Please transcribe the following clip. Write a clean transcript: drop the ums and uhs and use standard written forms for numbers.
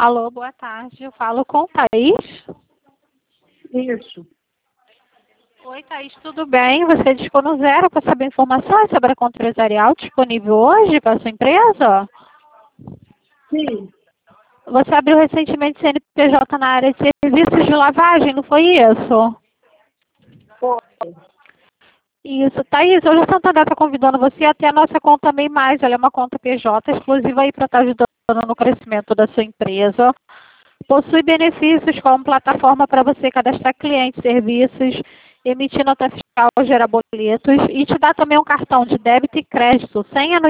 Alô, boa tarde. Eu falo com Thaís. Isso. Oi, Thaís, tudo bem? Você discou no Zero para saber informações sobre a conta empresarial disponível hoje para a sua empresa? Sim. Você abriu recentemente CNPJ na área de serviços de lavagem, não foi isso? Foi. Isso, Thaís, hoje a Santander está convidando você a ter a nossa conta MEI+. Ela é uma conta PJ exclusiva aí para estar ajudando no crescimento da sua empresa. Possui benefícios como plataforma para você cadastrar clientes, serviços, emitir nota fiscal, gerar boletos e te dá também um cartão de débito e crédito sem anuidade